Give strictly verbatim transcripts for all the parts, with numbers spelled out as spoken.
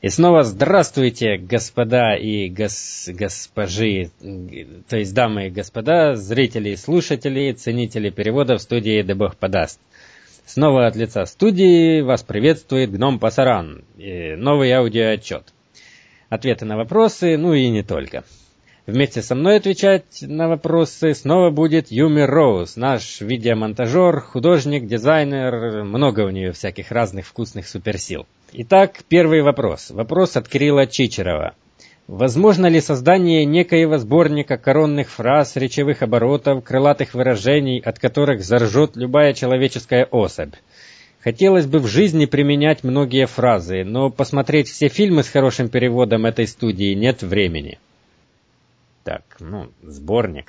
И снова здравствуйте, господа и гос... госпожи, то есть дамы и господа, зрители и слушатели, ценители перевода в студии «Да Бог подаст». Снова от лица студии вас приветствует Гном Пасаран, и новый аудиоотчет. Ответы на вопросы, ну и не только. Вместе со мной отвечать на вопросы снова будет Юми Роуз, наш видеомонтажер, художник, дизайнер, много у нее всяких разных вкусных суперсил. Итак, первый вопрос. Вопрос от Кирилла Чичерова. Возможно ли создание некоего сборника коронных фраз, речевых оборотов, крылатых выражений, от которых заржет любая человеческая особь? Хотелось бы в жизни применять многие фразы, но посмотреть все фильмы с хорошим переводом этой студии нет времени. Так, ну, сборник.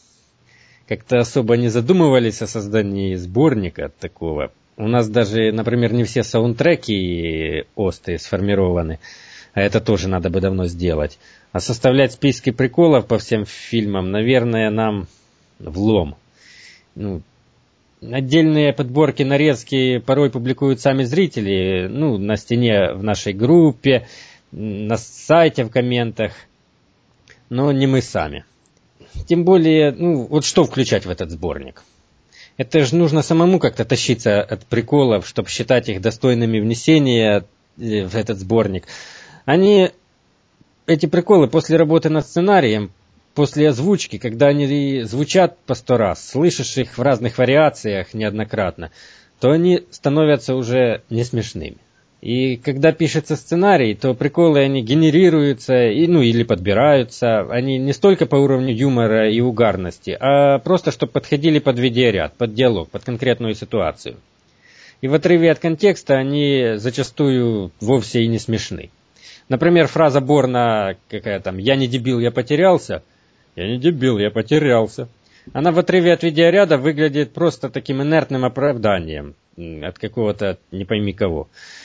Как-то особо не задумывались о создании сборника такого. У нас даже, например, не все саундтреки осты сформированы, а это тоже надо бы давно сделать. А составлять списки приколов по всем фильмам, наверное, нам влом. Ну, отдельные подборки, нарезки порой публикуют сами зрители, ну, на стене в нашей группе, на сайте, в комментах. Но не мы сами. Тем более, ну, вот что включать в этот сборник? Это же нужно самому как-то тащиться от приколов, чтобы считать их достойными внесения в этот сборник. Они, эти приколы, после работы над сценарием, после озвучки, когда они звучат по сто раз, слышишь их в разных вариациях неоднократно, то они становятся уже не смешными. И когда пишется сценарий, то приколы, они генерируются, и, ну, или подбираются, они не столько по уровню юмора и угарности, а просто, чтобы подходили под видеоряд, под диалог, под конкретную ситуацию. И в отрыве от контекста они зачастую вовсе и не смешны. Например, фраза Борна, какая там, «Я не дебил, я потерялся», «Я не дебил, я потерялся». Она в отрыве от видеоряда выглядит просто таким инертным оправданием от какого-то не пойми кого.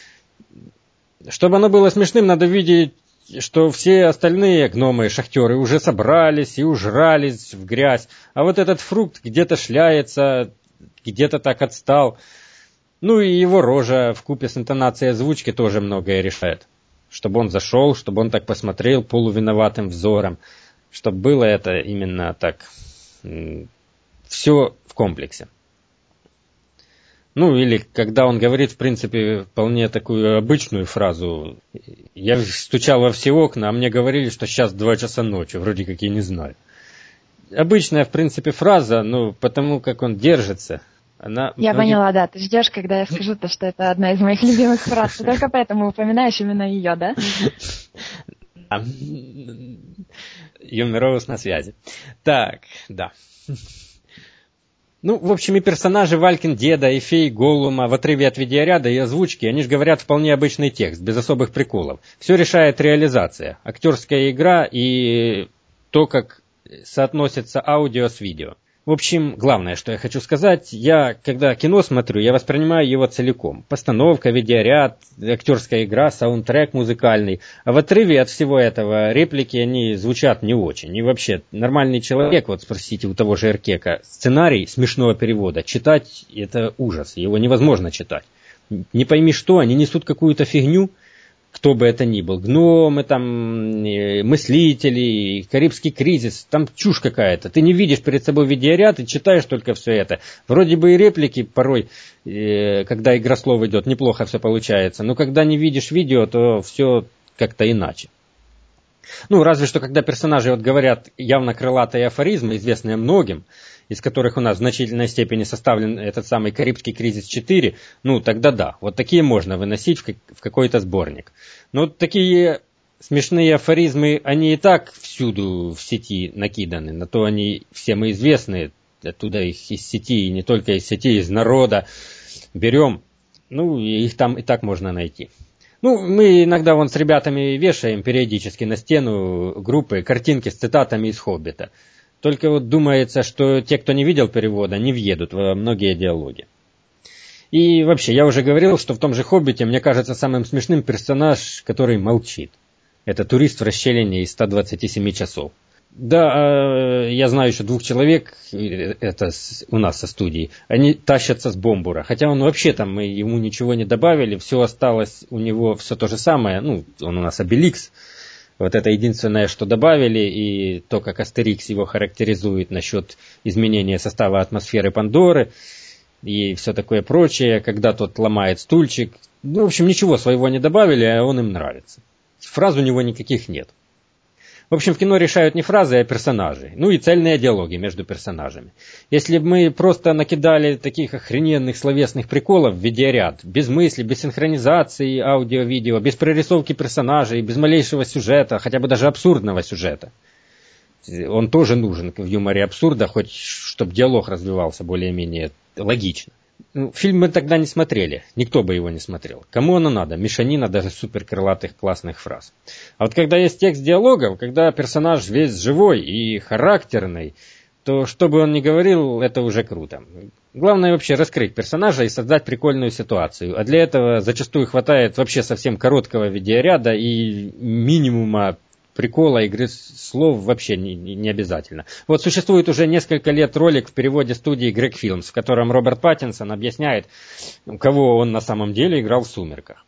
Чтобы оно было смешным, надо видеть, что все остальные гномы, шахтеры уже собрались и ужрались в грязь, а вот этот фрукт где-то шляется, где-то так отстал. Ну и его рожа вкупе с интонацией озвучки тоже многое решает. Чтобы он зашел, чтобы он так посмотрел полувиноватым взором, чтобы было это именно так, все в комплексе. Ну, или когда он говорит, в принципе, вполне такую обычную фразу. Я стучал во все окна, а мне говорили, что сейчас два часа ночи, вроде как я не знаю. Обычная, в принципе, фраза, ну, потому как он держится. Она... Я поняла, да. Ты ждешь, когда я скажу то, что это одна из моих любимых фраз. Ты только поэтому упоминаешь именно ее, да? Юми Роуз на связи. Так, да. Ну, в общем, и персонажи Валькин деда, и феи Голлума в отрыве от видеоряда и озвучки, они же говорят вполне обычный текст, без особых приколов. Все решает реализация, актерская игра и то, как соотносится аудио с видео. В общем, главное, что я хочу сказать, я, когда кино смотрю, я воспринимаю его целиком. Постановка, видеоряд, актерская игра, саундтрек музыкальный. А в отрыве от всего этого реплики, они звучат не очень. И вообще, нормальный человек, вот спросите у того же Эркека, сценарий смешного перевода, читать это ужас, его невозможно читать. Не пойми что, они несут какую-то фигню, кто бы это ни был, гномы, там, мыслители, Карибский кризис, там чушь какая-то. Ты не видишь перед собой видеоряд и читаешь только все это. Вроде бы и реплики порой, когда игрослов идет, неплохо все получается, но когда не видишь видео, то все как-то иначе. Ну, разве что, когда персонажи вот говорят явно крылатые афоризмы, известные многим, из которых у нас в значительной степени составлен этот самый Карибский кризис четыре, ну, тогда да, вот такие можно выносить в, как, в какой-то сборник. Но такие смешные афоризмы, они и так всюду в сети накиданы, на то они всем известны, оттуда их из сети, и не только из сети, из народа берем, ну, и их там и так можно найти. Ну, мы иногда вон с ребятами вешаем периодически на стену группы картинки с цитатами из «Хоббита». Только вот думается, что те, кто не видел перевода, не въедут во многие диалоги. И вообще, я уже говорил, что в том же «Хоббите» мне кажется самым смешным персонаж, который молчит. Это турист в расщелине из ста двадцати семи часов. Да, я знаю еще двух человек, это у нас со студии, они тащатся с Бомбура, хотя он вообще там, мы ему ничего не добавили, все осталось у него все то же самое, ну, он у нас Обеликс, вот это единственное, что добавили, и то, как Астерикс его характеризует насчет изменения состава атмосферы Пандоры, и все такое прочее, когда тот ломает стульчик, ну, в общем, ничего своего не добавили, а он им нравится. Фраз у него никаких нет. В общем, в кино решают не фразы, а персонажи. Ну и цельные диалоги между персонажами. Если бы мы просто накидали таких охрененных словесных приколов в видеоряд, без мысли, без синхронизации аудио-видео, без прорисовки персонажей, без малейшего сюжета, хотя бы даже абсурдного сюжета. Он тоже нужен в юморе абсурда, хоть чтобы диалог развивался более-менее логично. Ну, фильм мы тогда не смотрели, никто бы его не смотрел. Кому оно надо? Мешанина даже супер крылатых классных фраз. А вот когда есть текст диалогов, когда персонаж весь живой и характерный, то что бы он ни говорил, это уже круто. Главное вообще раскрыть персонажа и создать прикольную ситуацию. А для этого зачастую хватает вообще совсем короткого видеоряда и минимума прикола, игры слов вообще не, не обязательно. Вот существует уже несколько лет ролик в переводе студии Greg Films, в котором Роберт Паттинсон объясняет, кого он на самом деле играл в «Сумерках».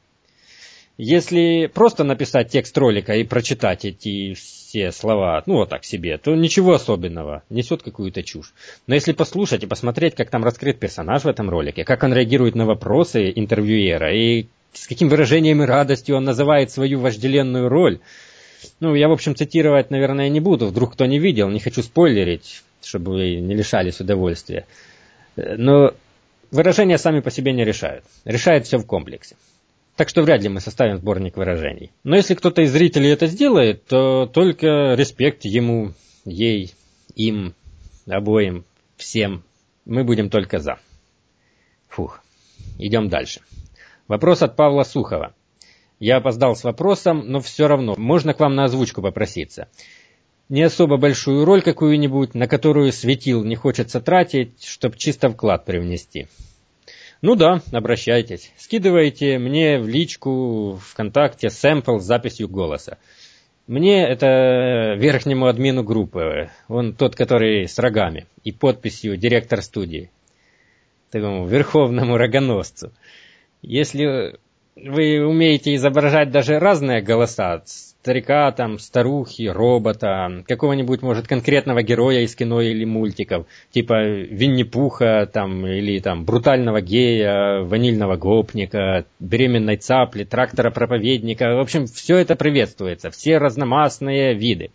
Если просто написать текст ролика и прочитать эти все слова, ну вот так себе, то ничего особенного, несет какую-то чушь. Но если послушать и посмотреть, как там раскрыт персонаж в этом ролике, как он реагирует на вопросы интервьюера и с каким выражением и радостью он называет свою вожделенную роль, ну, я, в общем, цитировать, наверное, не буду. Вдруг кто не видел, не хочу спойлерить, чтобы вы не лишались удовольствия. Но выражения сами по себе не решают. Решает все в комплексе. Так что вряд ли мы составим сборник выражений. Но если кто-то из зрителей это сделает, то только респект ему, ей, им, обоим, всем. Мы будем только за. Фух. Идем дальше. Вопрос от Павла Сухова. Я опоздал с вопросом, но все равно, можно к вам на озвучку попроситься. Не особо большую роль какую-нибудь, на которую светил не хочется тратить, чтобы чисто вклад привнести. Ну да, обращайтесь. Скидывайте мне в личку ВКонтакте сэмпл с записью голоса. Мне, это верхнему админу группы, он тот, который с рогами, и подписью «Директор студии», такому верховному рогоносцу. Если вы умеете изображать даже разные голоса, старика, там, старухи, робота, какого-нибудь, может, конкретного героя из кино или мультиков, типа Винни-Пуха, там, или там брутального гея, ванильного гопника, беременной цапли, трактора-проповедника. В общем, все это приветствуется, все разномастные виды.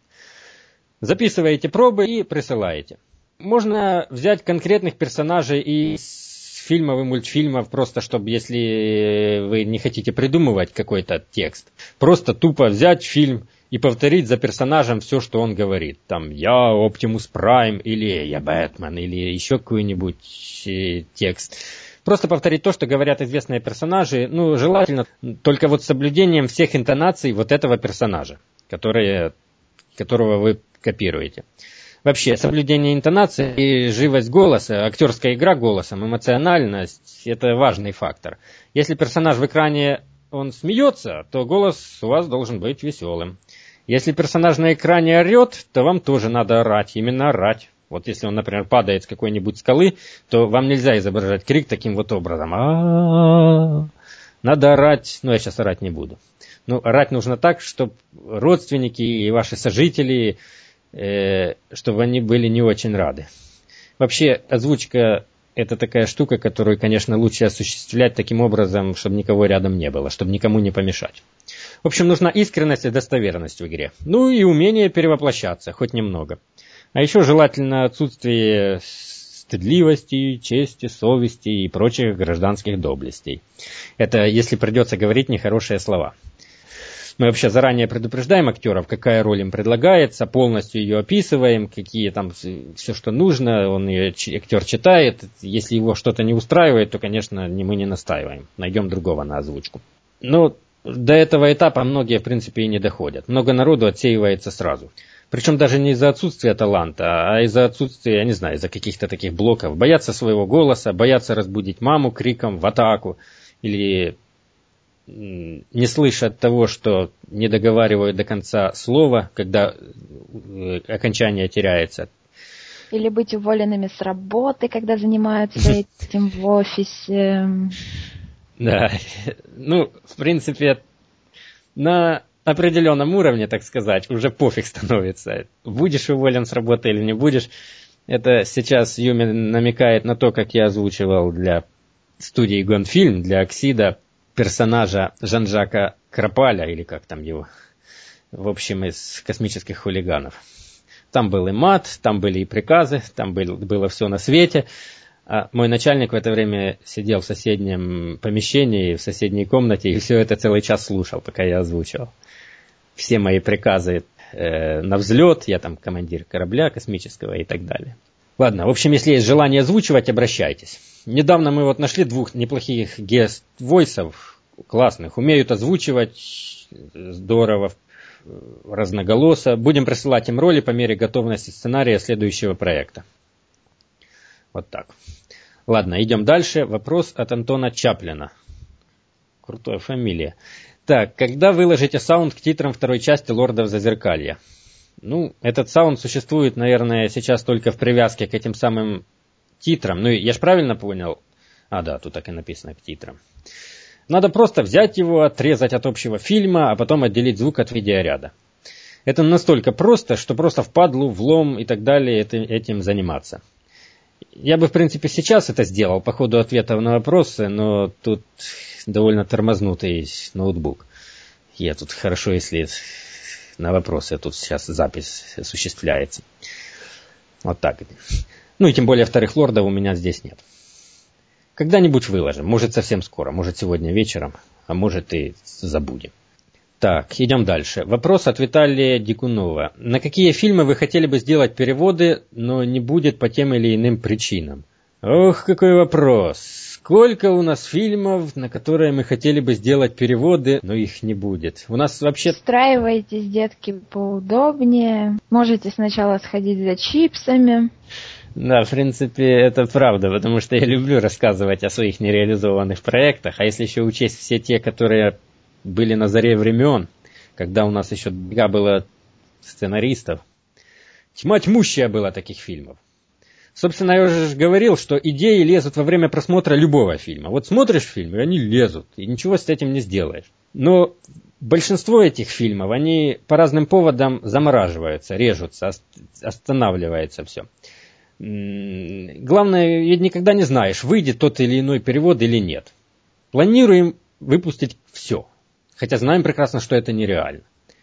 Записываете пробы и присылаете. Можно взять конкретных персонажей из фильмов и мультфильмов, просто чтобы, если вы не хотите придумывать какой-то текст, просто тупо взять фильм и повторить за персонажем все, что он говорит. Там «Я Оптимус Прайм» или «Я Бэтмен» или еще какой-нибудь э, текст. Просто повторить то, что говорят известные персонажи, ну, желательно только вот с соблюдением всех интонаций вот этого персонажа, которые, которого вы копируете. Вообще, соблюдение интонации и живость голоса, актерская игра голосом, эмоциональность – это важный фактор. Если персонаж в экране, он смеется, то голос у вас должен быть веселым. Если персонаж на экране орет, то вам тоже надо орать, именно орать. Вот если он, например, падает с какой-нибудь скалы, то вам нельзя изображать крик таким вот образом. А-а-а. Надо орать, но я сейчас орать не буду. Ну, орать нужно так, чтобы родственники и ваши сожители, чтобы они были не очень рады. Вообще, озвучка – это такая штука, которую, конечно, лучше осуществлять таким образом, чтобы никого рядом не было, чтобы никому не помешать. В общем, нужна искренность и достоверность в игре. Ну и умение перевоплощаться, хоть немного. А еще желательно отсутствие стыдливости, чести, совести и прочих гражданских доблестей. Это если придется говорить нехорошие слова. Мы вообще заранее предупреждаем актеров, какая роль им предлагается, полностью ее описываем, какие там все, что нужно, он ее, актер читает. Если его что-то не устраивает, то, конечно, мы не настаиваем. Найдем другого на озвучку. Но до этого этапа многие, в принципе, и не доходят. Много народу отсеивается сразу. Причем даже не из-за отсутствия таланта, а из-за отсутствия, я не знаю, из-за каких-то таких блоков. Боятся своего голоса, боятся разбудить маму криком в атаку или не слышать того, что не договаривают до конца слова, когда окончание теряется. Или быть уволенными с работы, когда занимаются этим в офисе. Да, ну, в принципе, на определенном уровне, так сказать, уже пофиг становится. Будешь уволен с работы или не будешь. Это сейчас Юми намекает на то, как я озвучивал для студии Гонфильм, для Оксида, персонажа Жан-Жака Крапаля, или как там его, в общем, из «Космических хулиганов». Там был и мат, там были и приказы, там был, было все на свете. А мой начальник в это время сидел в соседнем помещении, в соседней комнате, и все это целый час слушал, пока я озвучивал. Все мои приказы э, на взлет, я там командир корабля космического и так далее. Ладно, в общем, если есть желание озвучивать, обращайтесь. Недавно мы вот нашли двух неплохих гест-войсов, классных, умеют озвучивать, здорово, разноголосо. Будем присылать им роли по мере готовности сценария следующего проекта. Вот так. Ладно, идем дальше. Вопрос от Антона Чаплина. Крутая фамилия. Так, когда выложите саунд к титрам второй части «Лордов Зазеркалья»? Ну, этот саунд существует, наверное, сейчас только в привязке к этим самым титрам. Ну, я ж правильно понял? А, да, тут так и написано, к титрам. Надо просто взять его, отрезать от общего фильма, а потом отделить звук от видеоряда. Это настолько просто, что просто впадлу, влом и так далее этим заниматься. Я бы, в принципе, сейчас это сделал по ходу ответов на вопросы, но тут довольно тормознутый ноутбук. Я тут хорошо, если на вопросы тут сейчас запись осуществляется. Вот так. Ну и тем более вторых лордов у меня здесь нет. Когда-нибудь выложим. Может, совсем скоро. Может, сегодня вечером. А может, и забудем. Так, идем дальше. Вопрос от Виталия Дикунова. На какие фильмы вы хотели бы сделать переводы, но не будет по тем или иным причинам? Ох, какой вопрос. Сколько у нас фильмов, на которые мы хотели бы сделать переводы, но их не будет? У нас вообще... Устраивайтесь, детки, поудобнее. Можете сначала сходить за чипсами. Да, в принципе, это правда, потому что я люблю рассказывать о своих нереализованных проектах, а если еще учесть все те, которые были на заре времен, когда у нас еще дофига было сценаристов, тьма тьмущая была таких фильмов. Собственно, я уже говорил, что идеи лезут во время просмотра любого фильма. Вот смотришь фильм, и они лезут, и ничего с этим не сделаешь. Но большинство этих фильмов, они по разным поводам замораживаются, режутся, останавливается все. Главное, ведь никогда не знаешь, выйдет тот или иной перевод или нет. Планируем выпустить все, хотя знаем прекрасно, что это нереально.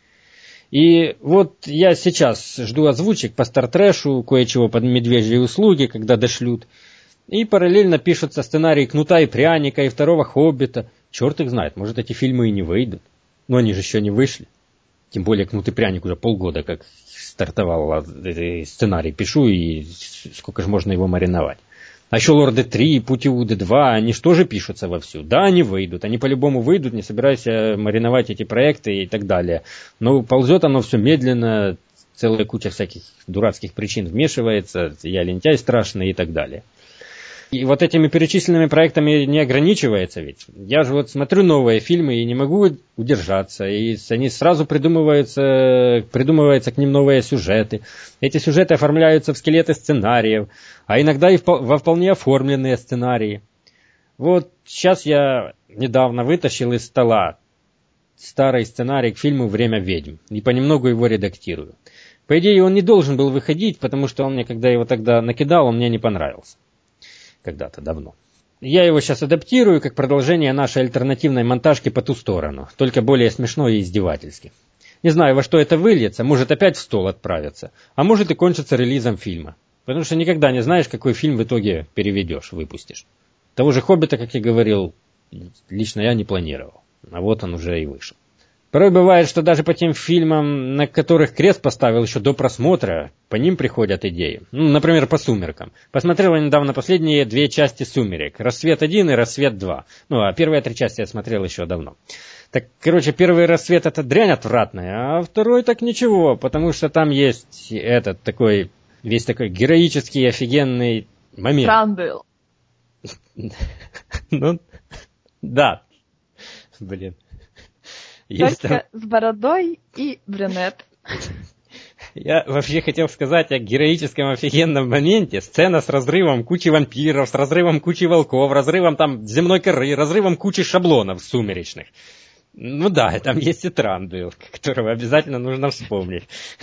И вот я сейчас жду озвучек по Стартрэшу, кое-чего под медвежьи услуги, когда дошлют. И параллельно пишутся сценарии «Кнута и пряника» и «Второго Хоббита». Черт их знает, может, эти фильмы и не выйдут. Но они же еще не вышли. Тем более «Кнут и пряник» уже полгода как стартовал сценарий, пишу, и сколько же можно его мариновать. А еще «Лорды три», «Путь Иуды два», они что же пишутся вовсю? Да, они выйдут, они по-любому выйдут, не собираюсь мариновать эти проекты и так далее. Но ползет оно все медленно, целая куча всяких дурацких причин вмешивается, я лентяй страшный и так далее. И вот этими перечисленными проектами не ограничивается ведь. Я же вот смотрю новые фильмы и не могу удержаться. И они сразу придумываются, придумываются к ним новые сюжеты. Эти сюжеты оформляются в скелеты сценариев, а иногда и во вполне оформленные сценарии. Вот сейчас я недавно вытащил из стола старый сценарий к фильму «Время ведьм» и понемногу его редактирую. По идее, он не должен был выходить, потому что он мне, когда его тогда накидал, он мне не понравился. Когда-то давно. Я его сейчас адаптирую как продолжение нашей альтернативной монтажки «По ту сторону», только более смешно и издевательски. Не знаю, во что это выльется, может опять в стол отправиться, а может и кончится релизом фильма. Потому что никогда не знаешь, какой фильм в итоге переведешь, выпустишь. Того же «Хоббита», как я говорил, лично я не планировал, а вот он уже и вышел. Порой бывает, что даже по тем фильмам, на которых крест поставил еще до просмотра, по ним приходят идеи. Ну, например, по «Сумеркам». Посмотрел я недавно последние две части «Сумерек». «Рассвет один» и «Рассвет два». Ну, а первые три части я смотрел еще давно. Так, короче, первый «Рассвет» — это дрянь отвратная, а второй так ничего, потому что там есть этот такой, весь такой героический, офигенный момент. Трандел. Ну, да. Блин. Есть только там... с бородой и брюнет. Я вообще хотел сказать о героическом офигенном моменте. Сцена с разрывом кучи вампиров, с разрывом кучи волков, разрывом там земной коры, разрывом кучи шаблонов сумеречных. Ну да, там есть и Трандуэлл, которого обязательно нужно вспомнить.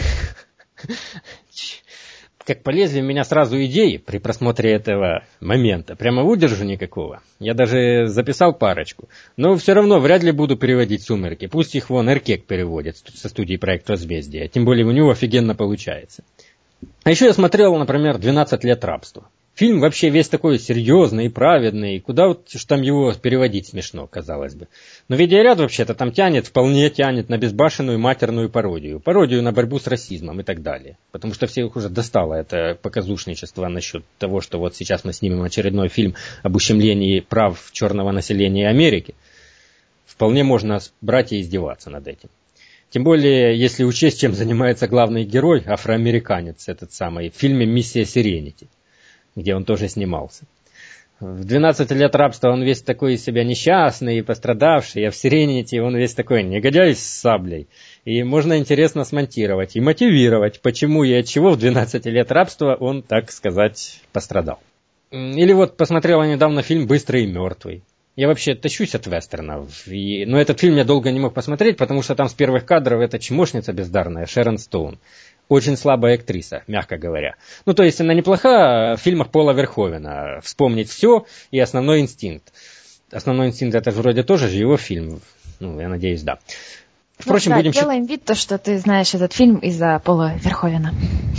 Как полезли в меня сразу идеи при просмотре этого момента. Прямо удержу никакого. Я даже записал парочку. Но все равно вряд ли буду переводить «Сумерки». Пусть их вон Эркек переводит со студии «Проект Возмездия». Тем более у него офигенно получается. А еще я смотрел, например, «двенадцать лет рабства». Фильм вообще весь такой серьезный и праведный. Куда вот там его переводить смешно, казалось бы. Но видеоряд вообще-то там тянет, вполне тянет на безбашенную матерную пародию. Пародию на борьбу с расизмом и так далее. Потому что всех уже достало это показушничество насчет того, что вот сейчас мы снимем очередной фильм об ущемлении прав черного населения Америки. Вполне можно брать и издеваться над этим. Тем более, если учесть, чем занимается главный герой, афроамериканец этот самый, в фильме «Миссия Серенити», где он тоже снимался. В двенадцать лет рабства он весь такой из себя несчастный и пострадавший, а в Серенити он весь такой негодяй с саблей. И можно интересно смонтировать и мотивировать, почему и от чего в двенадцать лет рабства он, так сказать, пострадал. Или вот посмотрела недавно фильм «Быстрый и мертвый». Я вообще тащусь от вестернов, и... но этот фильм я долго не мог посмотреть, потому что там с первых кадров эта чмошница бездарная, Шерон Стоун. Очень слабая актриса, мягко говоря. Ну, то есть она неплоха в фильмах Пола Верховена. «Вспомнить все» и «Основной инстинкт». «Основной инстинкт» это же вроде тоже же его фильм. Ну, я надеюсь, да. Впрочем, ну, да, будем делаем вид, то, что ты знаешь этот фильм из-за Пола Верховена.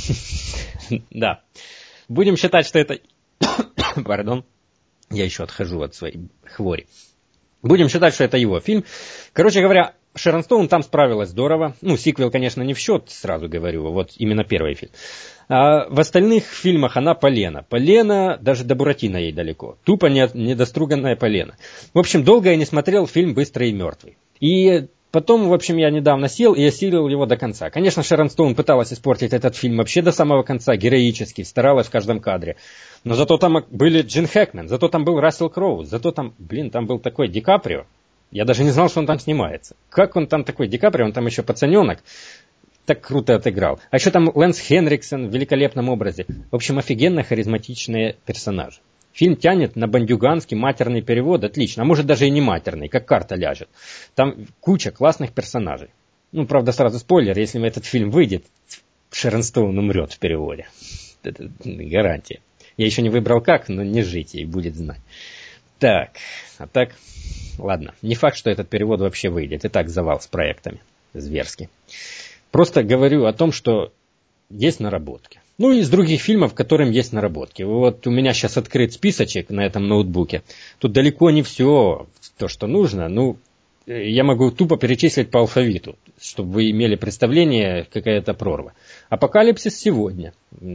Да. Будем считать, что это... Пардон. Я еще отхожу от своей хвори. Будем считать, что это его фильм. Короче говоря, Шерон Стоун там справилась здорово. Ну, сиквел, конечно, не в счет, сразу говорю. Вот именно первый фильм. А в остальных фильмах она полена. Полена, даже до Буратино ей далеко. Тупо недоструганная полена. В общем, долго я не смотрел фильм «Быстрый и мертвый». И потом, в общем, я недавно сел и осилил его до конца. Конечно, Шерон Стоун пыталась испортить этот фильм вообще до самого конца, героически, старалась в каждом кадре. Но зато там были Джин Хэкмен, зато там был Рассел Кроу, зато там, блин, там был такой Ди Каприо. Я даже не знал, что он там снимается. Как он там такой Ди Каприо, он там еще пацаненок. Так круто отыграл. А еще там Лэнс Хенриксон в великолепном образе. В общем, офигенно харизматичные персонажи. Фильм тянет на бандюганский матерный перевод, отлично. А может даже и не матерный, как карта ляжет. Там куча классных персонажей. Ну, правда, сразу спойлер, если этот фильм выйдет, Шерон Стоун умрет в переводе. Это гарантия. Я еще не выбрал как, но не жить ей будет знать. Так, а так, ладно. Не факт, что этот перевод вообще выйдет. И так завал с проектами. Зверски. Просто говорю о том, что есть наработки. Ну и из других фильмов, которым есть наработки. Вот у меня сейчас открыт списочек на этом ноутбуке. Тут далеко не все то, что нужно. Ну, я могу тупо перечислить по алфавиту, чтобы вы имели представление, какая это прорва. «Апокалипсис сегодня».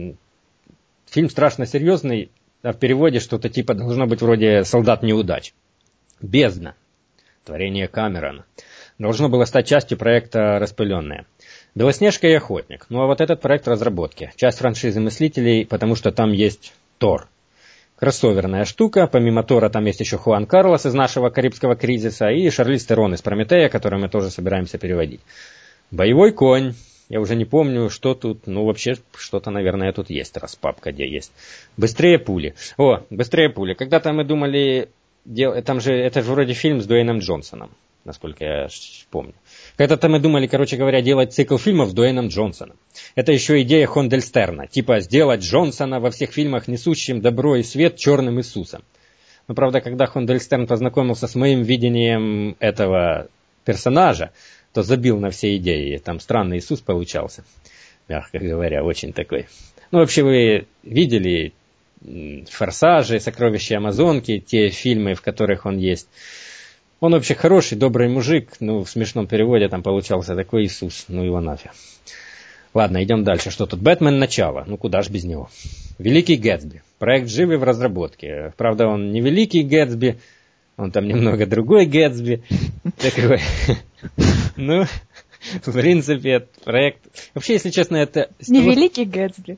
Фильм страшно серьезный, а в переводе что-то типа должно быть вроде «Солдат неудач». «Бездна». Творение Камерона. Должно было стать частью проекта «Распыленная». «Белоснежка и охотник». Ну а вот этот проект разработки. Часть франшизы «Мыслителей», потому что там есть Тор. Кроссоверная штука. Помимо Тора там есть еще Хуан Карлос из нашего «Карибского кризиса» и Шарлиз Терон из «Прометея», который мы тоже собираемся переводить. «Боевой конь». Я уже не помню, что тут. Ну, вообще, что-то, наверное, тут есть. Раз папка где есть. «Быстрее пули». О, «Быстрее пули». Когда-то мы думали... Дел... Там же, это же вроде фильм с Дуэйном Джонсоном, насколько я помню. Когда-то мы думали, короче говоря, делать цикл фильмов с Дуэйном Джонсоном. Это еще идея Хондельстерна. Типа сделать Джонсона во всех фильмах, несущим добро и свет, черным Иисусом. Но, правда, когда Хондельстерн познакомился с моим видением этого персонажа, то забил на все идеи. Там странный Иисус получался. Мягко говоря, очень такой. Ну, вообще, вы видели «Форсажи», «Сокровища Амазонки», те фильмы, в которых он есть. Он вообще хороший, добрый мужик. Ну, в смешном переводе там получался такой Иисус. Ну, его нафиг. Ладно, идем дальше. Что тут? «Бэтмен. Начало». Ну, куда ж без него. «Великий Гэтсби». Проект живый в разработке. Правда, он не Великий Гэтсби. Он там немного другой Гэтсби. Такой. Ну, в принципе, проект... Вообще, если честно, это... Не Великий Гэтсби.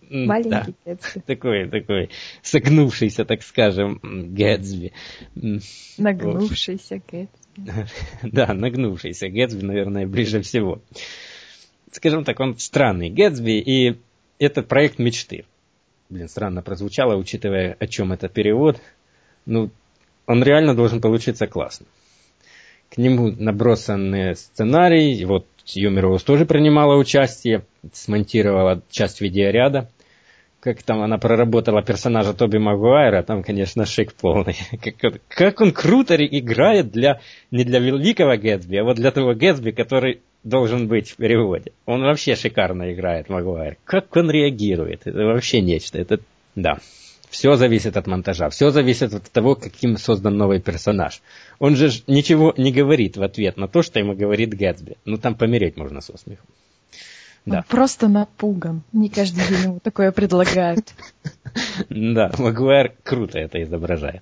Маленький да. Гэтсби. Такой, такой согнувшийся, так скажем, Гэтсби. Нагнувшийся Гэтсби. Да, нагнувшийся Гэтсби, наверное, ближе всего. Скажем так, он странный Гэтсби, и это проект мечты. Блин, странно прозвучало, учитывая, о чем это перевод. Ну, он реально должен получиться классно. К нему набросан сценарий, вот Юми Роуз тоже принимала участие, смонтировала часть видеоряда. Как там она проработала персонажа Тоби Магуайра, там, конечно, шик полный. Как, как он круто играет для, не для великого Гэтсби, а вот для того Гэтсби, который должен быть в переводе. Он вообще шикарно играет, Магуайр. Как он реагирует, это вообще нечто. Это, да. Все зависит от монтажа, все зависит от того, каким создан новый персонаж. Он же ничего не говорит в ответ на то, что ему говорит Гэтсби. Ну, там помереть можно со смехом. Да. Он просто напуган. Не каждый день ему такое предлагают. Да, Магуайр круто это изображает.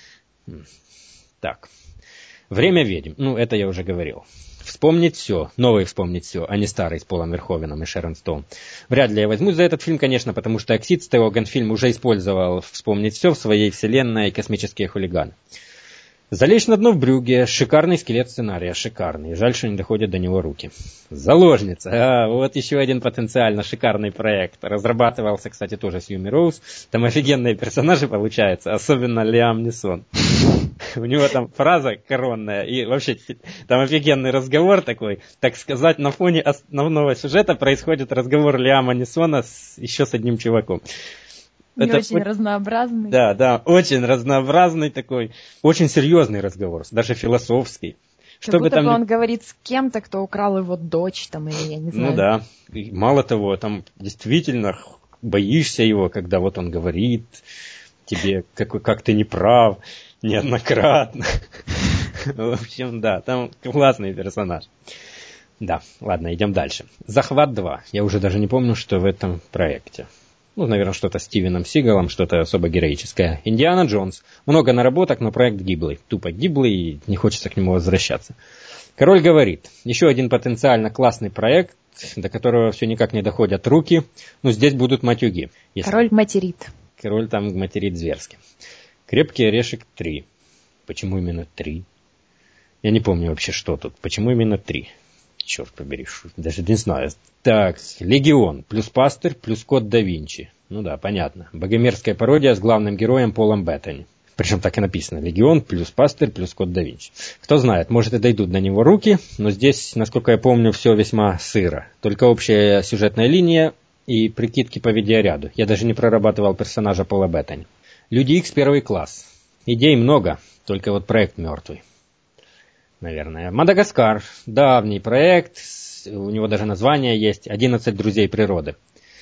Так. Время ведьм. Ну, это я уже говорил. Вспомнить все. Новый вспомнить все, а не старый с Полом Верховеном и Шерон Стоун. Вряд ли я возьмусь за этот фильм, конечно, потому что Оксид Стеоган фильм уже использовал вспомнить все в своей вселенной «Космические хулиганы». «Залечь на дно в брюге» — шикарный скелет сценария, шикарный. Жаль, что не доходят до него руки. «Заложница» — а, вот еще один потенциально шикарный проект. Разрабатывался, кстати, тоже с Юми Роуз. Там офигенные персонажи получаются, особенно Лиам Нисон. У него там фраза коронная, и вообще там офигенный разговор такой. Так сказать, на фоне основного сюжета происходит разговор Лиама Нисона с, еще с одним чуваком. Не Это очень разнообразный. Да, да, очень разнообразный такой, очень серьезный разговор, даже философский. Как Чтобы будто там бы не... он говорит с кем-то, кто украл его дочь, там, или я не знаю. Ну да, и мало того, там действительно боишься его, когда вот он говорит тебе, как, как ты не прав, неоднократно. В общем, да, там классный персонаж. Да, ладно, идем дальше. «Захват два». Я уже даже не помню, что в этом проекте. Ну, наверное, что-то с Стивеном Сигалом, что-то особо героическое. «Индиана Джонс». Много наработок, но проект гиблый. Тупо гиблый, и не хочется к нему возвращаться. «Король говорит». Еще один потенциально классный проект, до которого все никак не доходят руки. Ну, здесь будут матюги. Если... Король материт. Король там материт зверски. «Крепкий орешек три». Почему именно три? Я не помню вообще, что тут. Почему именно три? Черт побери, даже не знаю. Так, «Легион» плюс «Пастырь» плюс «Код да Винчи». Ну да, понятно. Богомерзкая пародия с главным героем Полом Беттани. Причем так и написано: «Легион» плюс «Пастырь» плюс «Код да Винчи». Кто знает, может и дойдут до него руки, но здесь, насколько я помню, все весьма сыро. Только общая сюжетная линия и прикидки по видеоряду. Я даже не прорабатывал персонажа Пола Беттани. «Люди Икс» первый класс. Идей много, только вот проект мертвый. Наверное. «Мадагаскар». Давний проект. У него даже название есть. «одиннадцать друзей природы».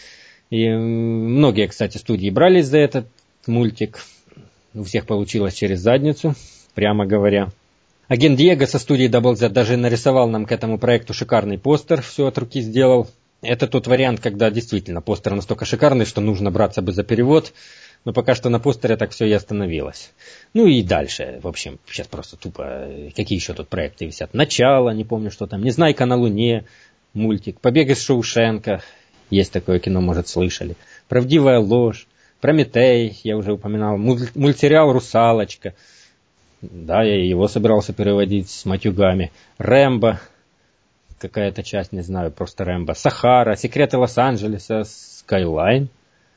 И многие, кстати, студии брались за этот мультик. У всех получилось через задницу, прямо говоря. Агент Диего со студии Double Z даже нарисовал нам к этому проекту шикарный постер. Все от руки сделал. Это тот вариант, когда действительно постер настолько шикарный, что нужно браться бы за перевод. Но пока что на постере так все и остановилось. Ну и дальше, в общем, сейчас просто тупо, какие еще тут проекты висят. «Начало», не помню, что там, «Незнайка на Луне», мультик, «Побег из Шоушенка», есть такое кино, может, слышали. «Правдивая ложь», «Прометей», я уже упоминал, мультсериал «Русалочка». Да, я его собирался переводить с матюгами. «Рэмбо», какая-то часть, не знаю, просто «Рэмбо», «Сахара», «Секреты Лос-Анджелеса», «Скайлайн».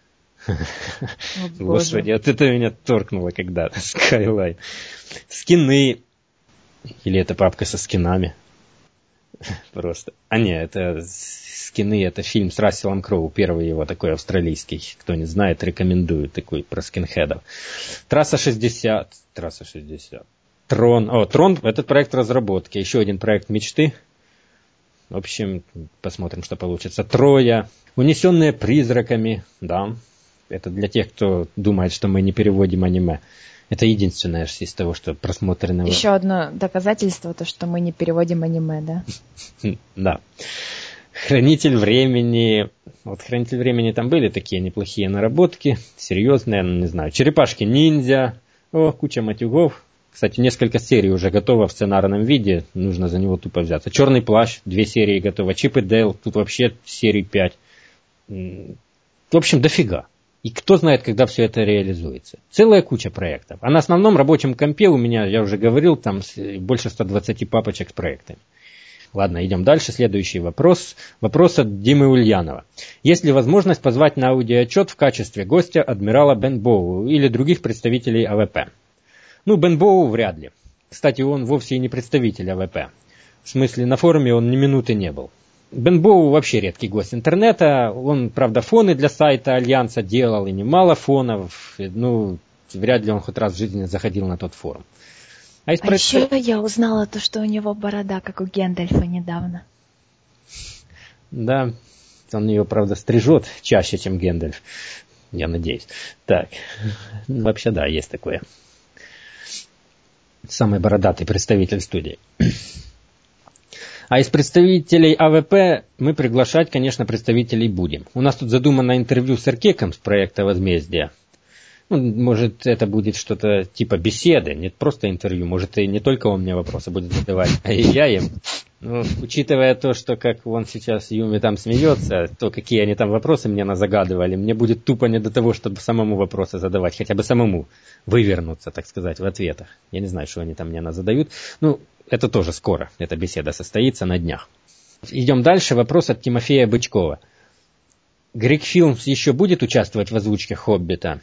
Господи, вот это меня торкнуло когда-то. Скайлайн. «Скины». Или это папка со скинами. Просто. А не, это «Скины», это фильм с Расселом Кроу. Первый его такой австралийский. Кто не знает, рекомендую. Такой про скинхедов. «Трасса шестьдесят». Трасса шестьдесят. «Трон». О, «Трон» — этот проект разработки. Еще один проект мечты. В общем, посмотрим, что получится. «Троя». «Унесенные призраками». Да. Это для тех, кто думает, что мы не переводим аниме. Это единственное из того, что просмотренного. Еще одно доказательство, то, что мы не переводим аниме, да? Да. «Хранитель времени». Вот «Хранитель времени» там были такие неплохие наработки. Серьезные, не знаю. «Черепашки-ниндзя». О, куча матюгов. Кстати, несколько серий уже готово в сценарном виде. Нужно за него тупо взяться. «Черный плащ». Две серии готово. «Чип и Дейл». Тут вообще серий пять. В общем, дофига. И кто знает, когда все это реализуется. Целая куча проектов. А на основном рабочем компе у меня, я уже говорил, там больше ста двадцати папочек с проектами. Ладно, идем дальше. Следующий вопрос. Вопрос от Димы Ульянова. Есть ли возможность позвать на аудиоотчет в качестве гостя адмирала Бен Боу или других представителей АВП? Ну, Бен Боу вряд ли. Кстати, он вовсе и не представитель АВП. В смысле, на форуме он ни минуты не был. Бен Боу вообще редкий гость интернета. Он, правда, фоны для сайта Альянса делал, и немало фонов. Ну, вряд ли он хоть раз в жизни заходил на тот форум. А, а еще я узнала то, что у него борода, как у Гэндальфа недавно. Да, он ее, правда, стрижет чаще, чем Гэндальф. Я надеюсь. Так, вообще да, есть такое. Самый бородатый представитель студии. А из представителей АВП мы приглашать, конечно, представителей будем. У нас тут задумано интервью с Эркеком с проекта «Возмездие». Ну, может, это будет что-то типа беседы, не просто интервью. Может, и не только он мне вопросы будет задавать, а и я им. Ну, учитывая то, что как он сейчас Юми там смеется, то какие они там вопросы мне назагадывали, мне будет тупо не до того, чтобы самому вопросы задавать, хотя бы самому вывернуться, так сказать, в ответах. Я не знаю, что они там мне задают. Ну, это тоже скоро, эта беседа состоится на днях. Идем дальше. Вопрос от Тимофея Бычкова. Грик Филмс еще будет участвовать в озвучке «Хоббита»?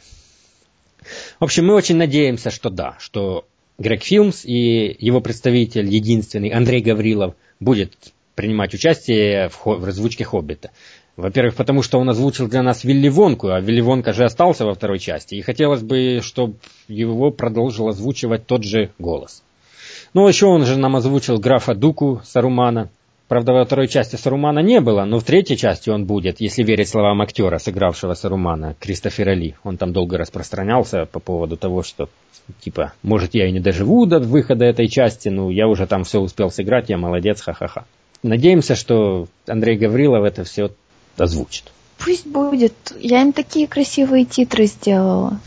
В общем, мы очень надеемся, что да, что Грег Филмс и его представитель, единственный, Андрей Гаврилов, будет принимать участие в, хо- в озвучке «Хоббита». Во-первых, потому что он озвучил для нас Вилли Вонку, а Вилли Вонка же остался во второй части, и хотелось бы, чтобы его продолжил озвучивать тот же голос. Ну, еще он же нам озвучил графа Дуку Сарумана. Правда, во второй части Сарумана не было, но в третьей части он будет, если верить словам актера, сыгравшего Сарумана, Кристофера Ли. Он там долго распространялся по поводу того, что, типа, может, я и не доживу до выхода этой части, но я уже там все успел сыграть, я молодец, ха-ха-ха. Надеемся, что Андрей Гаврилов это все озвучит. Пусть будет. Я им такие красивые титры сделала.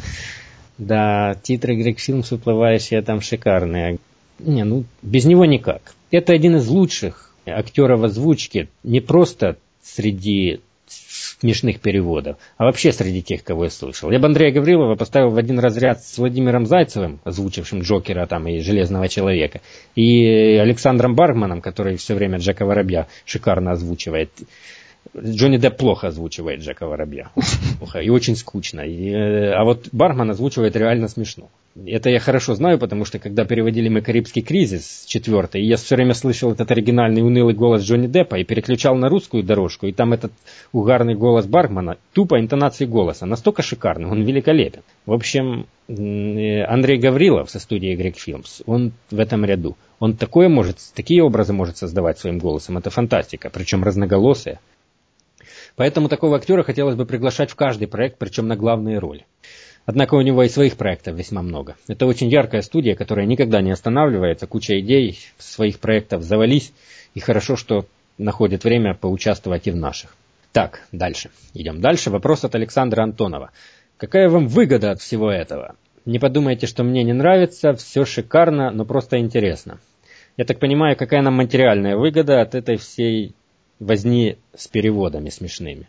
Да, титры Грег Филмс выплывающие там шикарные. Не, ну, без него никак. Это один из лучших актеров озвучки, не просто среди смешных переводов, а вообще среди тех, кого я слышал. Я бы Андрея Гаврилова поставил в один разряд с Владимиром Зайцевым, озвучившим Джокера там, и Железного Человека, и Александром Баргманом, который все время Джека Воробья шикарно озвучивает. Джонни Депп плохо озвучивает Джека Воробья. Плохо, и очень скучно. И, а вот Баргман озвучивает реально смешно. Это я хорошо знаю, потому что когда переводили мы «Карибский кризис» четвертый, я все время слышал этот оригинальный унылый голос Джонни Деппа и переключал на русскую дорожку, и там этот угарный голос Баргмана, тупо интонации голоса, настолько шикарный, он великолепен. В общем, Андрей Гаврилов со студии Грег Филмс, он в этом ряду. Он такое может, такие образы может создавать своим голосом, это фантастика, причем разноголосая. Поэтому такого актера хотелось бы приглашать в каждый проект, причем на главные роли. Однако у него и своих проектов весьма много. Это очень яркая студия, которая никогда не останавливается, куча идей своих проектов завались, и хорошо, что находит время поучаствовать и в наших. Так, дальше. Идем дальше. Вопрос от Александра Антонова. Какая вам выгода от всего этого? Не подумайте, что мне не нравится, все шикарно, но просто интересно. Я так понимаю, какая нам материальная выгода от этой всей возни с переводами смешными?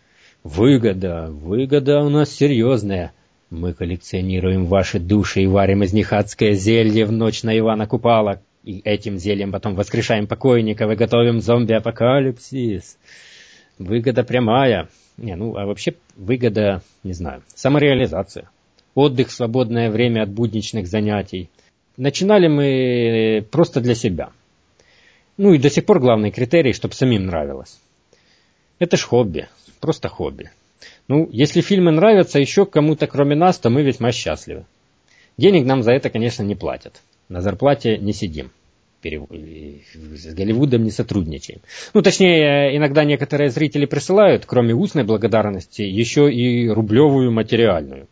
Выгода, выгода у нас серьезная. Мы коллекционируем ваши души и варим из них адское зелье в ночь на Ивана Купала. И этим зельем потом воскрешаем покойников и готовим зомби-апокалипсис. Выгода прямая. Не, ну, а вообще выгода, не знаю, самореализация. Отдых в свободное время от будничных занятий. Начинали мы просто для себя. Ну и до сих пор главный критерий, чтобы самим нравилось. Это ж хобби, просто хобби. Ну, если фильмы нравятся еще кому-то кроме нас, то мы весьма счастливы. Денег нам за это, конечно, не платят. На зарплате не сидим. С Голливудом не сотрудничаем. Ну, точнее, иногда некоторые зрители присылают, кроме устной благодарности, еще и рублевую материальную.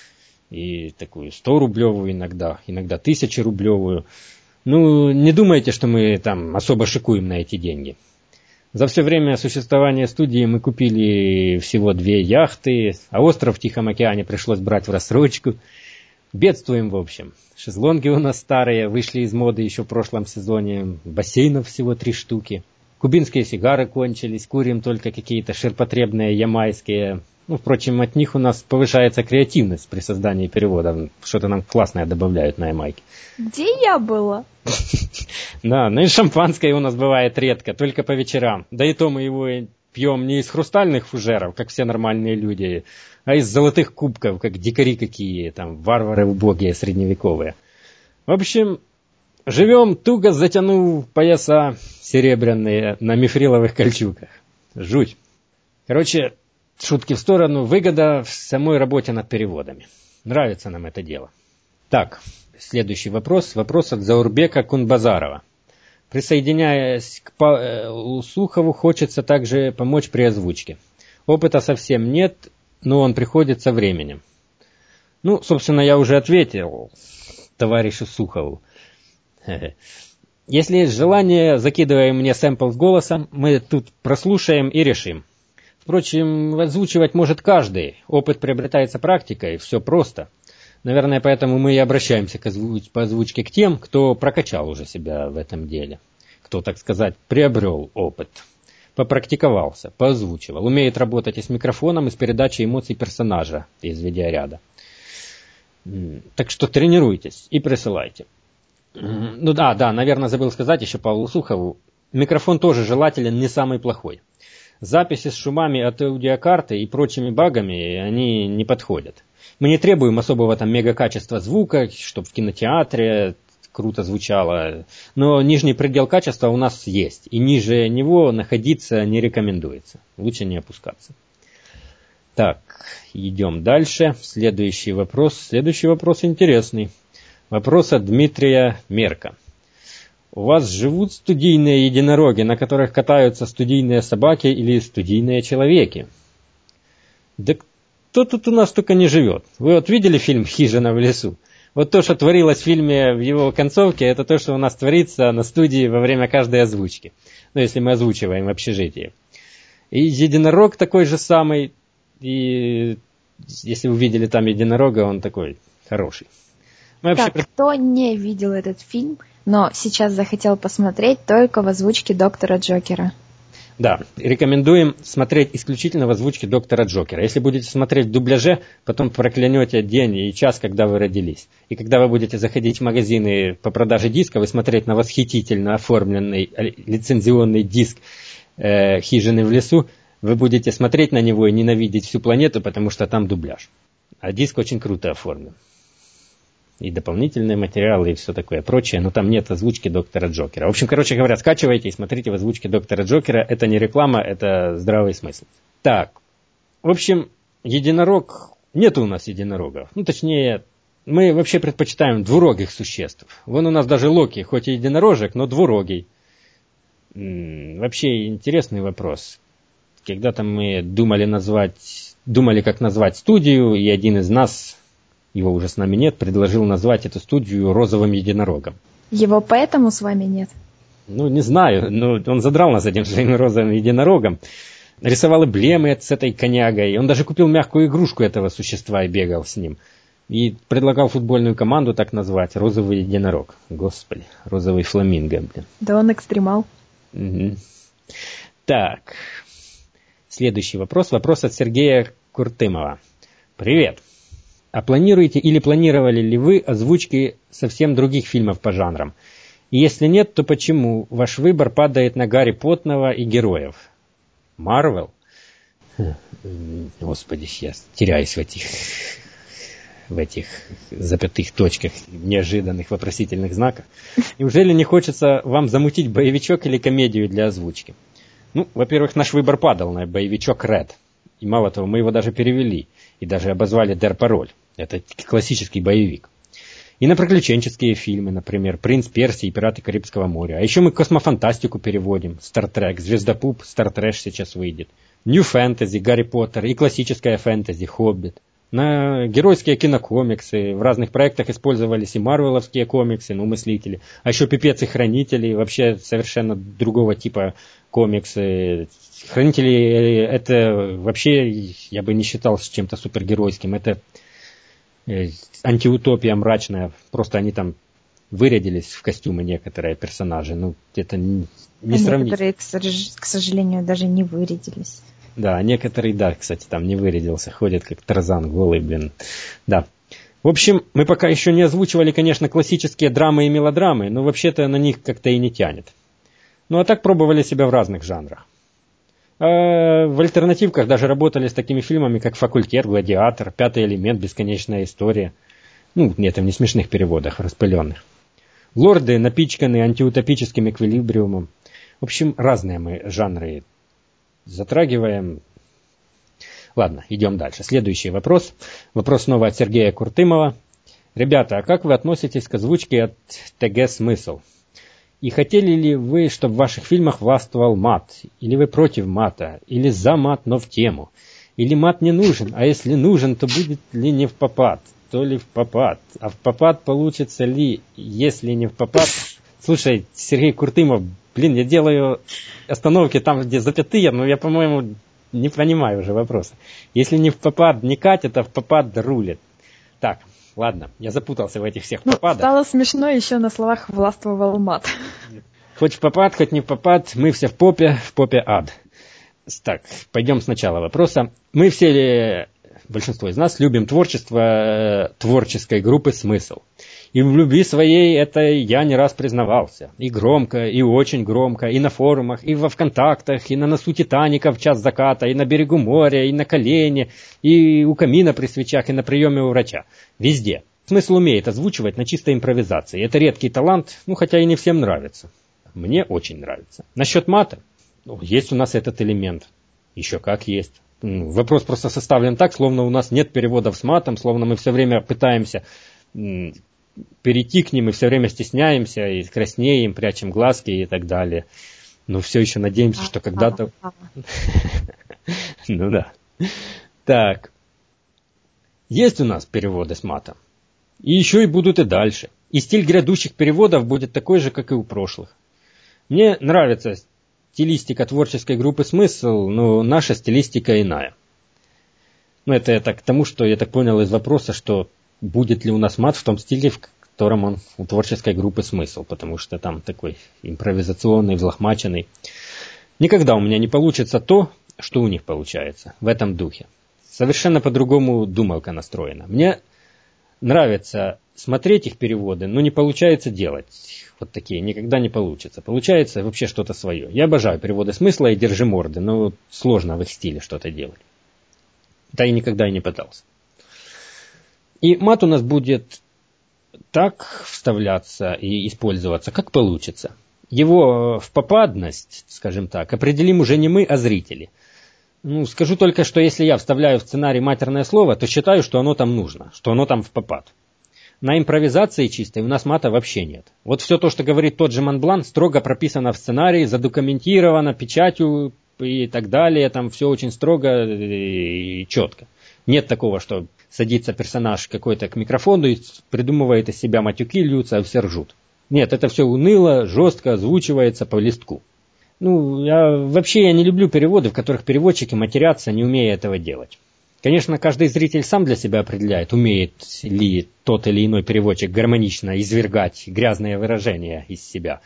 И такую сто-рублевую иногда, иногда тысячу-рублевую. Ну, не думайте, что мы там особо шикуем на эти деньги. За все время существования студии мы купили всего две яхты, а остров в Тихом океане пришлось брать в рассрочку. Бедствуем, в общем. Шезлонги у нас старые, вышли из моды еще в прошлом сезоне. Бассейнов всего три штуки. Кубинские сигары кончились, курим только какие-то ширпотребные ямайские. Ну, впрочем, от них у нас повышается креативность при создании переводов. Что-то нам классное добавляют на Ямайке. Где я была? Да, ну и шампанское у нас бывает редко, только по вечерам. Да и то мы его пьем не из хрустальных фужеров, как все нормальные люди, а из золотых кубков, как дикари какие, там, варвары убогие, средневековые. В общем, живем, туго затянув пояса серебряные на мифриловых кольчугах. Жуть. Короче, шутки в сторону, выгода в самой работе над переводами. Нравится нам это дело. Так, следующий вопрос. Вопрос от Заурбека Кунбазарова. Присоединяясь к Сухову, хочется также помочь при озвучке. Опыта совсем нет, но он приходит со временем. Ну, собственно, я уже ответил товарищу Сухову. Если есть желание, закидывай мне сэмпл с голосом, мы тут прослушаем и решим. Впрочем, озвучивать может каждый. Опыт приобретается практикой, все просто. Наверное, поэтому мы и обращаемся к озвуч- по озвучке к тем, кто прокачал уже себя в этом деле. Кто, так сказать, приобрел опыт. Попрактиковался, поозвучивал. Умеет работать и с микрофоном, и с передачей эмоций персонажа из видеоряда. Так что тренируйтесь и присылайте. Ну да, да, наверное, забыл сказать еще Павлу Сухову. Микрофон тоже желателен, не самый плохой. Записи с шумами от аудиокарты и прочими багами, они не подходят. Мы не требуем особого там мегакачества звука, чтобы в кинотеатре круто звучало. Но нижний предел качества у нас есть. И ниже него находиться не рекомендуется. Лучше не опускаться. Так, идем дальше. Следующий вопрос. Следующий вопрос интересный. Вопрос от Дмитрия Мерка. У вас живут студийные единороги, на которых катаются студийные собаки или студийные человеки? Да кто тут у нас только не живет? Вы вот видели фильм «Хижина в лесу»? Вот то, что творилось в фильме в его концовке, это то, что у нас творится на студии во время каждой озвучки. Ну, если мы озвучиваем в общежитии. И единорог такой же самый. И если вы видели там единорога, он такой хороший. Мы так, вообще... кто не видел этот фильм, но сейчас захотел посмотреть только в озвучке доктора Джокера? Да, рекомендуем смотреть исключительно в озвучке доктора Джокера. Если будете смотреть в дубляже, потом проклянете день и час, когда вы родились. И когда вы будете заходить в магазины по продаже дисков и смотреть на восхитительно оформленный лицензионный диск э, «Хижины в лесу», вы будете смотреть на него и ненавидеть всю планету, потому что там дубляж. А диск очень круто оформлен. И дополнительные материалы, и все такое прочее, но там нет озвучки доктора Джокера. В общем, короче говоря, скачивайте и смотрите в озвучке доктора Джокера. Это не реклама, это здравый смысл. Так, в общем, единорог... Нет у нас единорогов. Ну, точнее, мы вообще предпочитаем двурогих существ. Вон у нас даже Локи, хоть и единорожек, но двурогий. М-м, вообще интересный вопрос. Когда-то мы думали назвать... Думали, как назвать студию, и один из нас... Его уже с нами нет, предложил назвать эту студию «Розовым единорогом». Его поэтому с вами нет? Ну, не знаю, но он задрал нас этим своим розовым единорогом. Рисовал эмблемы с этой конягой. Он даже купил мягкую игрушку этого существа и бегал с ним. И предлагал футбольную команду так назвать «Розовый единорог». Господи, розовый фламинго, блин. Да он экстремал. Угу. Так, следующий вопрос. Вопрос от Сергея Куртымова. Привет. А планируете или планировали ли вы озвучки совсем других фильмов по жанрам? И если нет, то почему ваш выбор падает на Гарри Поттера и героев? Марвел? Господи, я теряюсь в этих, в этих запятых точках, неожиданных вопросительных знаках. Неужели не хочется вам замутить боевичок или комедию для озвучки? Ну, во-первых, наш выбор падал на боевичок Red. И мало того, мы его даже перевели. И даже обозвали Дер Пароль. Это классический боевик. И на приключенческие фильмы, например, «Принц Персии» и «Пираты Карибского моря». А еще мы космофантастику переводим. «Стартрек», «Звездопуп», «Стартрэш» сейчас выйдет. Нью фэнтези, «Гарри Поттер» и классическая фэнтези, «Хоббит». На геройские кинокомиксы. В разных проектах использовались и марвеловские комиксы, ну, мыслители. А еще «Пипец и Хранители», вообще совершенно другого типа комиксы. «Хранители» это вообще, я бы не считал с чем-то супергеройским. Это антиутопия мрачная. Просто они там вырядились в костюмы некоторые персонажи. Ну, это не, не а сравнить. Некоторые, к сожалению, даже не вырядились. Да, некоторые, да, кстати, там не вырядился, ходят как Тарзан голый, блин. Да. В общем, мы пока еще не озвучивали, конечно, классические драмы и мелодрамы, но вообще-то на них как-то и не тянет. Ну, а так пробовали себя в разных жанрах. А в альтернативках даже работали с такими фильмами, как «Факультет», «Гладиатор», «Пятый элемент», «Бесконечная история». Ну, нет, там не смешных переводах, распыленных. «Лорды» напичканы антиутопическим эквилибриумом. В общем, разные мы жанры затрагиваем. Ладно, идем дальше. Следующий вопрос. Вопрос снова от Сергея Куртымова. Ребята, а как вы относитесь к озвучке от ТГ «Смысл»? И хотели ли вы, чтобы в ваших фильмах властвовал мат? Или вы против мата? Или за мат, но в тему? Или мат не нужен? А если нужен, то будет ли не в попад? То ли в попад? А в попад получится ли, если не в попад? Слушай, Сергей Куртымов, блин, я делаю остановки там, где запятые, но я, по-моему, не понимаю уже вопроса. Если не в попад не катит, а в попад рулит. Так, ладно, я запутался в этих всех ну, попадах. Стало смешно еще на словах «властвовал мат». Хоть в попад, хоть не в попад, мы все в попе, в попе ад. Так, пойдем сначала вопроса. Мы все, большинство из нас, любим творчество э, творческой группы «Смысл». И в любви своей это я не раз признавался. И громко, и очень громко, и на форумах, и во ВКонтактах, и на носу Титаника в час заката, и на берегу моря, и на колене, и у камина при свечах, и на приеме у врача. Везде. «Смысл» умеет озвучивать на чистой импровизации. Это редкий талант, ну хотя и не всем нравится. Мне очень нравится. Насчет мата, ну, есть у нас этот элемент. Еще как есть. Вопрос просто составлен так, словно у нас нет переводов с матом, словно мы все время пытаемся перейти к ним и все время стесняемся, и краснеем, прячем глазки и так далее. Но все еще надеемся, что когда-то... Ну да. Так. Есть у нас переводы с матом. И еще и будут и дальше. И стиль грядущих переводов будет такой же, как и у прошлых. Мне нравится стилистика творческой группы «Смысл», но наша стилистика иная. Ну, это я так к тому, что я так понял из вопроса, что будет ли у нас мат в том стиле, в котором он у творческой группы «Смысл», потому что там такой импровизационный, взлохмаченный. Никогда у меня не получится то, что у них получается, в этом духе. Совершенно по-другому думалка настроена. Мне нравится смотреть их переводы, но не получается делать вот такие, никогда не получится. Получается вообще что-то свое. Я обожаю переводы «Смысла» и «Держи морды», но сложно в их стиле что-то делать. Да и никогда и не пытался. И мат у нас будет так вставляться и использоваться, как получится. Его впопадность, скажем так, определим уже не мы, а зрители. Ну, скажу только, что если я вставляю в сценарий матерное слово, то считаю, что оно там нужно, что оно там впопад. На импровизации чистой у нас мата вообще нет. Вот все то, что говорит тот же Монблан, строго прописано в сценарии, задокументировано печатью и так далее. Там все очень строго и четко. Нет такого, что садится персонаж какой-то к микрофону и придумывает из себя матюки, льются, а все ржут. Нет, это все уныло, жестко озвучивается по листку. Ну, я, вообще я не люблю переводы, в которых переводчики матерятся, не умея этого делать. Конечно, каждый зритель сам для себя определяет, умеет ли тот или иной переводчик гармонично извергать грязные выражения из себя.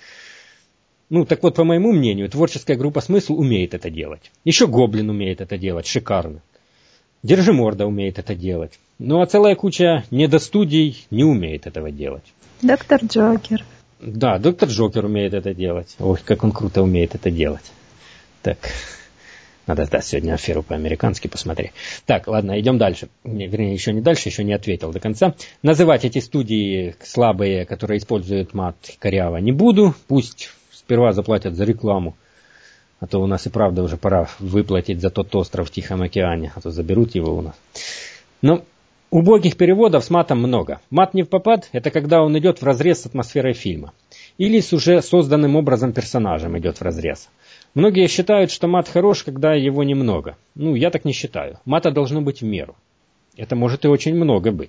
Ну, так вот, по моему мнению, творческая группа «Смысл» умеет это делать. Еще «Гоблин» умеет это делать, шикарно. «Держи морда» умеет это делать. Ну, а целая куча недостудий не умеет этого делать. Доктор Джокер. Да, доктор Джокер умеет это делать. Ой, как он круто умеет это делать. Так, надо, да, сегодня аферу по-американски посмотреть. Так, ладно, идем дальше. Не, вернее, еще не дальше, еще не ответил до конца. Называть эти студии слабые, которые используют мат, коряво, не буду. Пусть сперва заплатят за рекламу. А то у нас и правда уже пора выплатить за тот остров в Тихом океане. А то заберут его у нас. Но убогих переводов с матом много. Мат не впопад – это когда он идет вразрез с атмосферой фильма. Или с уже созданным образом персонажем идет вразрез. Многие считают, что мат хорош, когда его немного. Ну, я так не считаю. Мата должно быть в меру. Это может и очень много быть.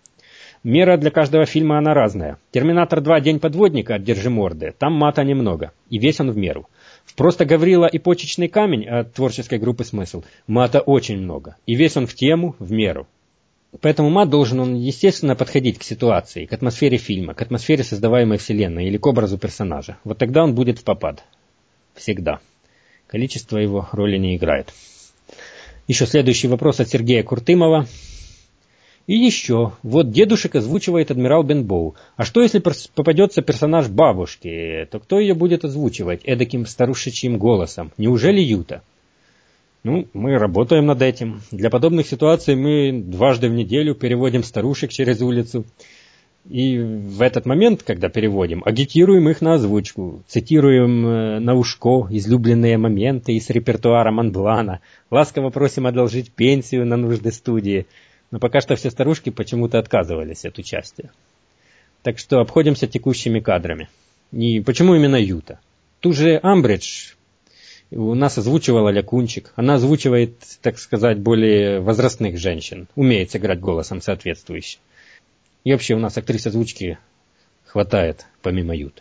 Мера для каждого фильма она разная. «Терминатор два. День подводника» от «Держи морды» там мата немного. И весь он в меру. В «Просто Гаврила и почечный камень» от творческой группы «Смысл» мата очень много. И весь он в тему, в меру. Поэтому мат должен, он, естественно, подходить к ситуации, к атмосфере фильма, к атмосфере создаваемой вселенной или к образу персонажа. Вот тогда он будет в попад. Всегда. Количество его роли не играет. Еще следующий вопрос от Сергея Куртымова. И еще. Вот дедушек озвучивает адмирал Бенбоу. А что, если попадется персонаж бабушки? То кто ее будет озвучивать эдаким старушечьим голосом? Неужели Юта? Ну, мы работаем над этим. Для подобных ситуаций мы дважды в неделю переводим старушек через улицу. И в этот момент, когда переводим, агитируем их на озвучку. Цитируем на ушко излюбленные моменты из репертуара Монблана. Ласково просим одолжить пенсию на нужды студии. Но пока что все старушки почему-то отказывались от участия. Так что обходимся текущими кадрами. И почему именно Юта? Ту же Амбридж у нас озвучивала Лякунчик. Она озвучивает, так сказать, более возрастных женщин. Умеет сыграть голосом соответствующе. И вообще у нас актрис озвучки хватает, помимо Юты.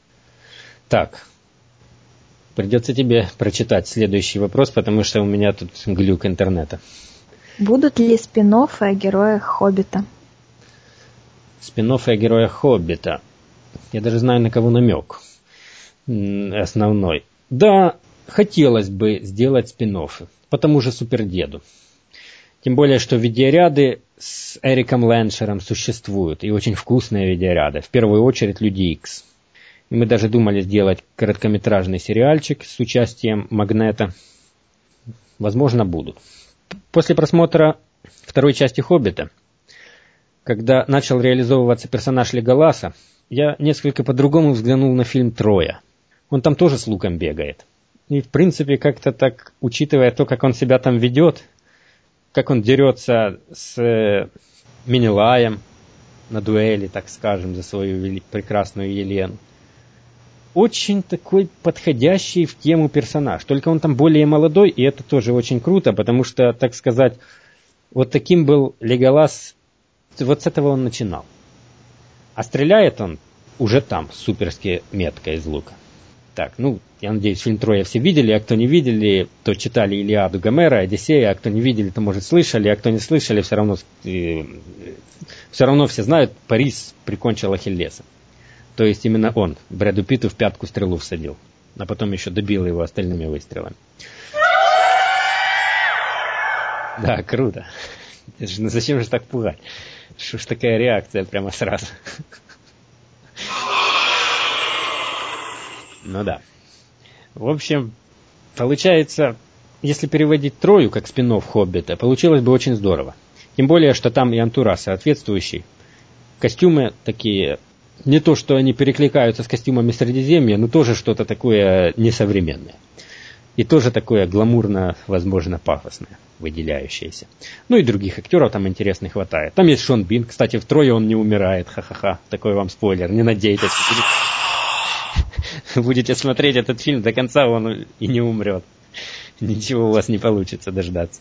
Так. Придется тебе прочитать следующий вопрос, потому что у меня тут глюк интернета. Будут ли спин-оффы о героях Хоббита? Спин-оффы о героях Хоббита. Я даже знаю, на кого намек. Основной. Да, хотелось бы сделать спин-оффы по тому же Супердеду. Тем более, что видеоряды с Эриком Леншером существуют. И очень вкусные видеоряды. В первую очередь Люди Икс. И мы даже думали сделать короткометражный сериальчик с участием Магнета. Возможно, будут. После просмотра второй части «Хоббита», когда начал реализовываться персонаж Леголаса, я несколько по-другому взглянул на фильм «Троя». Он там тоже с луком бегает. И, в принципе, как-то так, учитывая то, как он себя там ведет, как он дерется с Менелаем на дуэли, так скажем, за свою прекрасную Елену, очень такой подходящий в тему персонаж. Только он там более молодой, и это тоже очень круто, потому что, так сказать, вот таким был Леголас, вот с этого он начинал. А стреляет он уже там, суперски метко из лука. Так, ну, я надеюсь, фильм «Троя» все видели, а кто не видели, то читали Илиаду Гомера, Одиссея, а кто не видели, то, может, слышали, а кто не слышали, все равно, э, все равно все знают, Парис прикончил Ахиллеса. То есть именно он Брэду Питту в пятку стрелу всадил. А потом еще добил его остальными выстрелами. Да, круто. Ну зачем же так пугать? Что ж такая реакция прямо сразу? Ну да. В общем, получается, если переводить Трою как спин-офф Хоббита, получилось бы очень здорово. Тем более, что там и антураж соответствующий. Костюмы такие... Не то, что они перекликаются с костюмами Средиземья, но тоже что-то такое несовременное. И тоже такое гламурно, возможно, пафосное, выделяющееся. Ну и других актеров там интересных хватает. Там есть Шон Бин, кстати, в «Трое» он не умирает, ха-ха-ха. Такой вам спойлер, не надейтесь. Будете смотреть этот фильм до конца, он и не умрет. Ничего у вас не получится дождаться.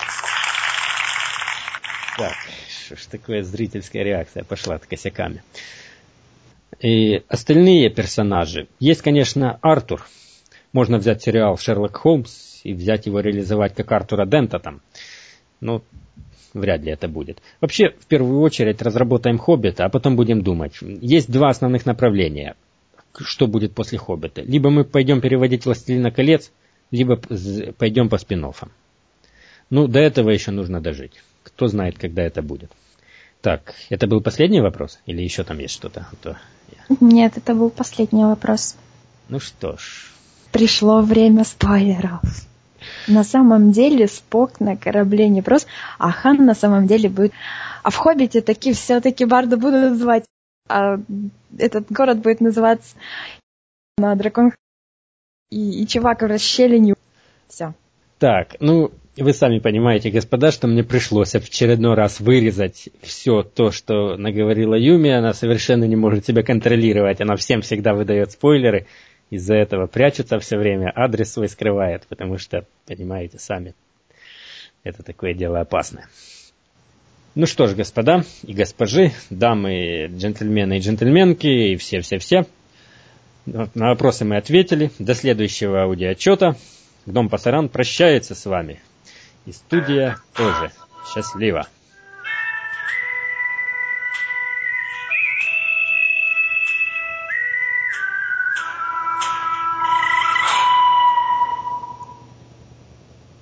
Так, что ж такое зрительская реакция пошла с косяками. И остальные персонажи. Есть, конечно, Артур. Можно взять сериал «Шерлок Холмс» и взять его реализовать как Артура Дента там. Но вряд ли это будет. Вообще, в первую очередь, разработаем «Хоббита», а потом будем думать. Есть два основных направления. Что будет после «Хоббита»? Либо мы пойдем переводить «Властелина колец», либо пойдем по спин-оффам. Ну, до этого еще нужно дожить. Кто знает, когда это будет. Так, это был последний вопрос? Или еще там есть что-то? А то я... Нет, это был последний вопрос. Ну что ж. Пришло время спойлеров. На самом деле Спок на корабле не просто, а Хан на самом деле будет... А в «Хоббите» таки все-таки Барда будут звать. А этот город будет называться на дракон и, и чувак в расщелине. Все. Так, ну... Вы сами понимаете, господа, что мне пришлось в очередной раз вырезать все то, что наговорила Юми. Она совершенно не может себя контролировать. Она всем всегда выдает спойлеры. Из-за этого прячется все время, адрес свой скрывает, потому что, понимаете, сами, это такое дело опасное. Ну что ж, господа и госпожи, дамы, джентльмены и джентльменки, и все-все-все. Вот, на вопросы мы ответили. До следующего аудиоотчета. Гном Пасаран прощается с вами. И студия тоже. Счастливо.